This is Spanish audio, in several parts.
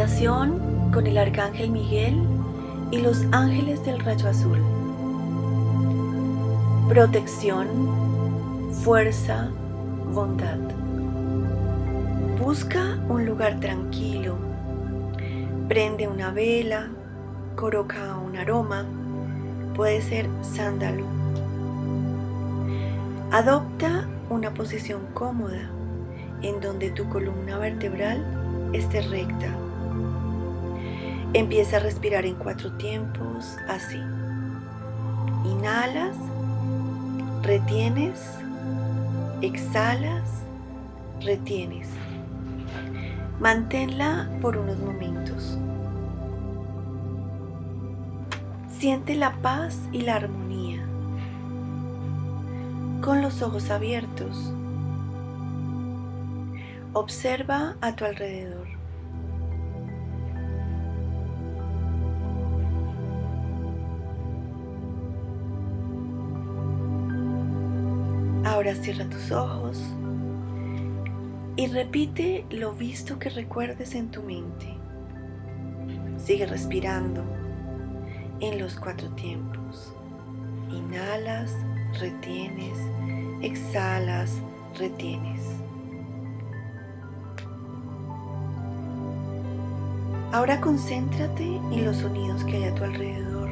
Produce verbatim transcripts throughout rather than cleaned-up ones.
Meditación con el Arcángel Miguel y los ángeles del rayo azul. Protección, fuerza, bondad. Busca un lugar tranquilo. Prende una vela, coloca un aroma, puede ser sándalo. Adopta una posición cómoda en donde tu columna vertebral esté recta. Empieza a respirar en cuatro tiempos, así. Inhalas, retienes, exhalas, retienes. Manténla por unos momentos. Siente la paz y la armonía. Con los ojos abiertos, observa a tu alrededor. Ahora cierra tus ojos y repite lo visto que recuerdes en tu mente. Sigue respirando en los cuatro tiempos. Inhalas, retienes, exhalas, retienes. Ahora concéntrate en los sonidos que hay a tu alrededor.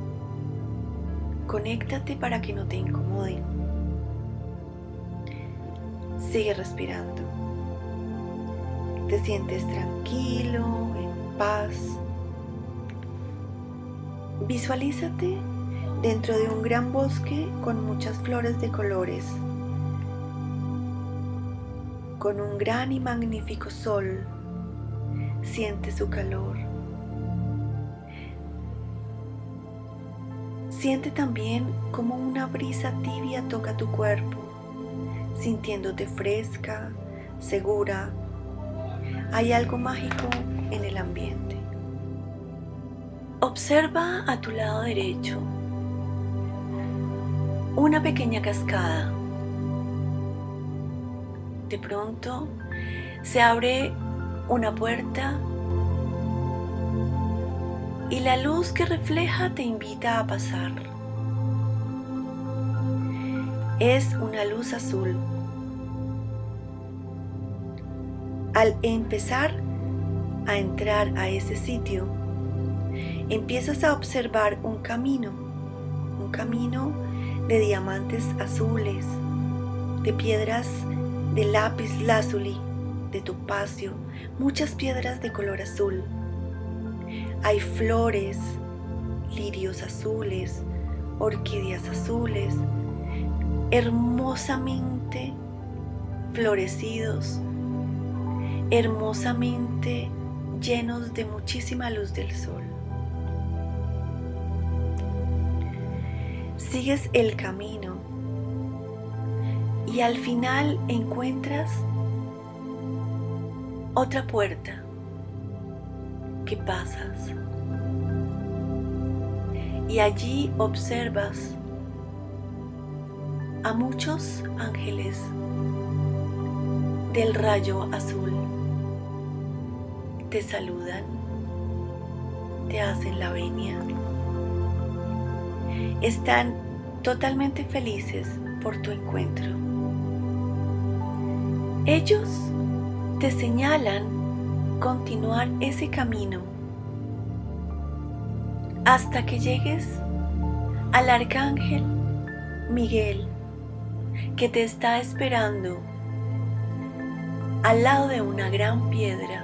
Conéctate para que no te incomoden. Sigue respirando. Te sientes tranquilo, en paz. Visualízate dentro de un gran bosque con muchas flores de colores, con un gran y magnífico sol. Siente su calor. Siente también como una brisa tibia toca tu cuerpo, sintiéndote fresca, segura. Hay algo mágico en el ambiente. Observa a tu lado derecho una pequeña cascada. De pronto se abre una puerta y la luz que refleja te invita a pasar. Es una luz azul. Al empezar a entrar a ese sitio, empiezas a observar un camino, un camino de diamantes azules, de piedras de lápiz lazuli, de topacio, muchas piedras de color azul. Hay flores, lirios azules, orquídeas azules, hermosamente florecidos, hermosamente llenos de muchísima luz del sol. Sigues el camino y al final encuentras otra puerta que pasas y allí observas a muchos ángeles del rayo azul. Te saludan, te hacen la venia. Están totalmente felices por tu encuentro. Ellos te señalan continuar ese camino hasta que llegues al Arcángel Miguel, que te está esperando al lado de una gran piedra.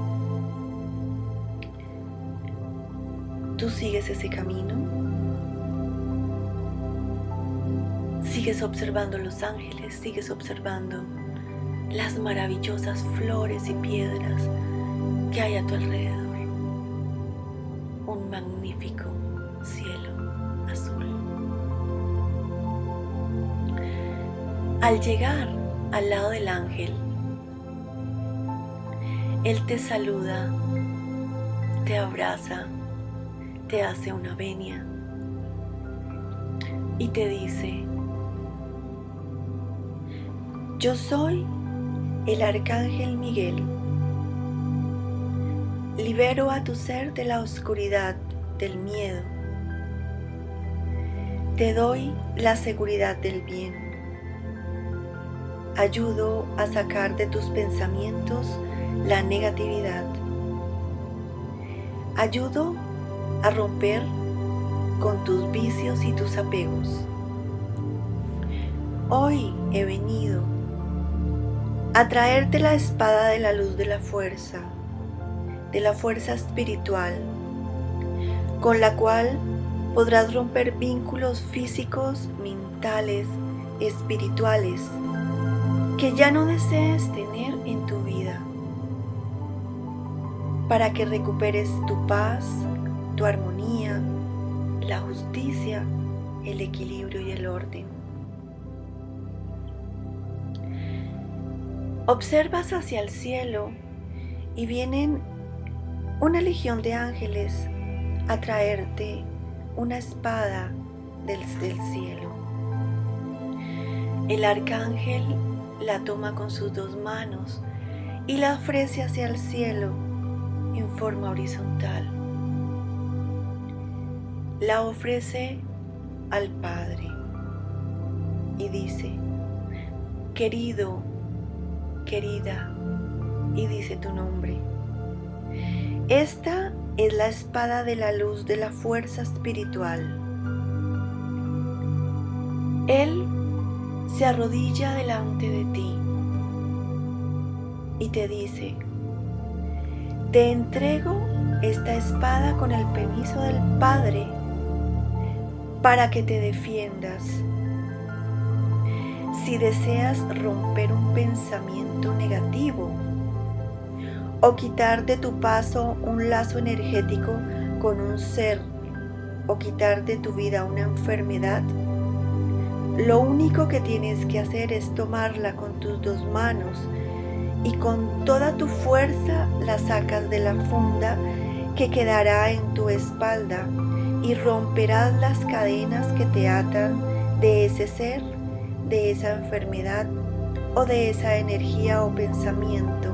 Tú sigues ese camino, sigues observando los ángeles, sigues observando las maravillosas flores y piedras que hay a tu alrededor. Un magnífico cielo azul. Al llegar al lado del ángel, él te saluda, te abraza, te hace una venia y te dice: yo soy el Arcángel Miguel. Libero a tu ser de la oscuridad, del miedo. Te doy la seguridad del bien. Ayudo a sacar de tus pensamientos la negatividad. Ayudo a romper con tus vicios y tus apegos. Hoy he venido a traerte la espada de la luz de la fuerza, de la fuerza espiritual, con la cual podrás romper vínculos físicos, mentales, espirituales, que ya no desees tener en tu vida, para que recuperes tu paz, tu armonía, la justicia, el equilibrio y el orden. Observas hacia el cielo y vienen una legión de ángeles a traerte una espada del, del cielo. El arcángel la toma con sus dos manos y la ofrece hacia el cielo en forma horizontal. La ofrece al Padre y dice: querido, querida, y dice tu nombre. Esta es la espada de la luz de la fuerza espiritual. Él se arrodilla delante de ti y te dice: te entrego esta espada con el permiso del Padre para que te defiendas. Si deseas romper un pensamiento negativo o quitar de tu paso un lazo energético con un ser o quitar de tu vida una enfermedad, lo único que tienes que hacer es tomarla con tus dos manos y con toda tu fuerza la sacas de la funda que quedará en tu espalda y romperás las cadenas que te atan de ese ser, de esa enfermedad o de esa energía o pensamiento.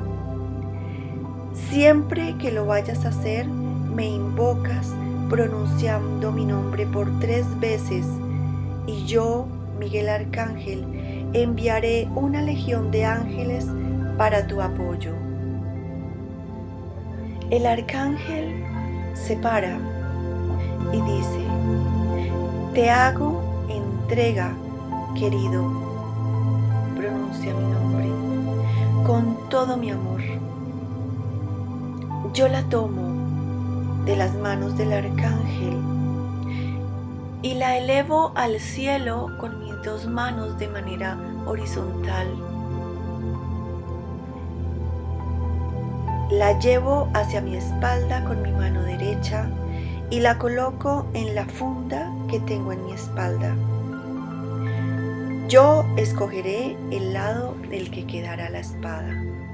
Siempre que lo vayas a hacer, me invocas pronunciando mi nombre por tres veces y yo, Miguel Arcángel, enviaré una legión de ángeles para tu apoyo. El arcángel se para y dice: te hago entrega, querido, pronuncia mi nombre, con todo mi amor. Yo la tomo de las manos del arcángel y la elevo al cielo con mis dos manos de manera horizontal. La llevo hacia mi espalda con mi mano derecha y la coloco en la funda que tengo en mi espalda. Yo escogeré el lado del que quedará la espada.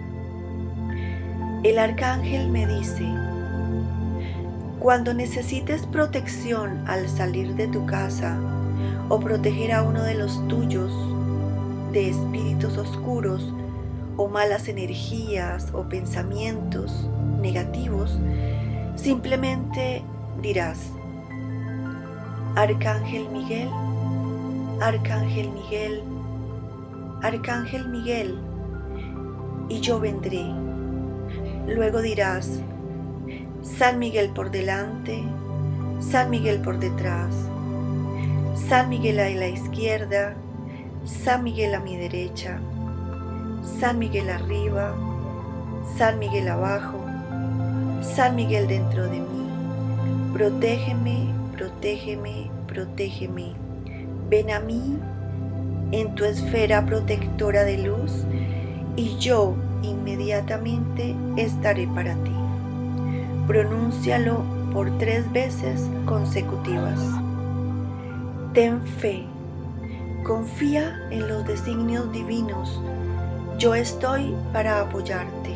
El arcángel me dice: cuando necesites protección al salir de tu casa o proteger a uno de los tuyos de espíritus oscuros o malas energías o pensamientos negativos, simplemente dirás: Arcángel Miguel, Arcángel Miguel, Arcángel Miguel, y yo vendré. Luego dirás: San Miguel por delante, San Miguel por detrás, San Miguel a la izquierda, San Miguel a mi derecha, San Miguel arriba, San Miguel abajo, San Miguel dentro de mí. Protégeme, protégeme, protégeme. Ven a mí en tu esfera protectora de luz y yo inmediatamente estaré para ti. Pronúncialo por tres veces consecutivas. Ten fe, confía en los designios divinos. Yo estoy para apoyarte.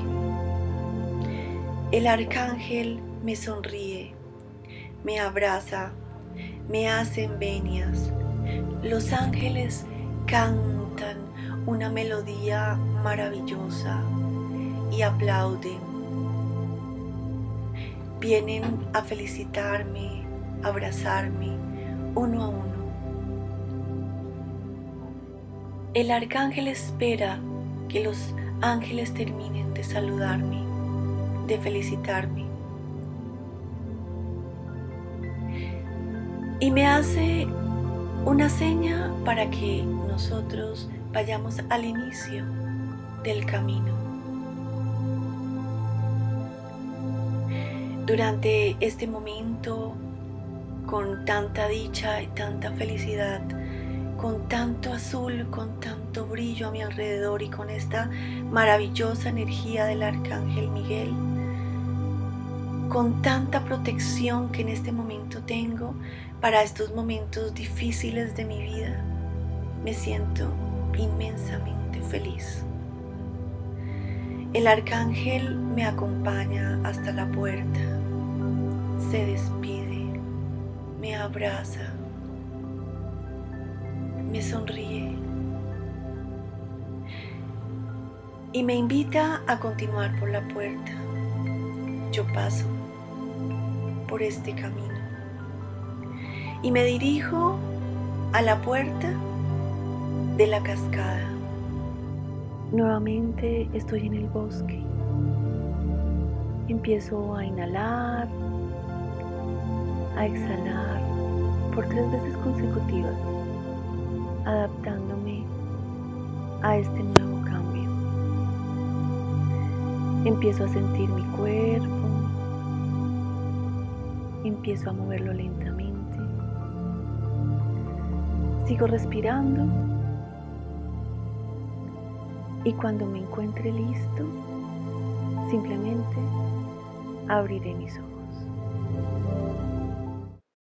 El arcángel me sonríe, me abraza, me hacen venias. Los ángeles cantan una melodía maravillosa y aplauden. vienen a felicitarme, a abrazarme uno a uno. El arcángel espera que los ángeles terminen de saludarme, de felicitarme. Y me hace una seña para que nosotros vayamos al inicio del camino. Durante este momento, con tanta dicha y tanta felicidad, con tanto azul, con tanto brillo a mi alrededor y con esta maravillosa energía del Arcángel Miguel, con tanta protección que en este momento tengo para estos momentos difíciles de mi vida, me siento inmensamente feliz. El Arcángel me acompaña hasta la puerta, se despide, me abraza, me sonríe y me invita a continuar por la puerta. Yo paso por este camino y me dirijo a la puerta de la cascada. Nuevamente estoy en el bosque. Empiezo a inhalar, a exhalar por tres veces consecutivas, adaptándome a este nuevo cambio. Empiezo a sentir mi cuerpo, empiezo a moverlo lentamente, sigo respirando y cuando me encuentre listo, simplemente abriré mis ojos.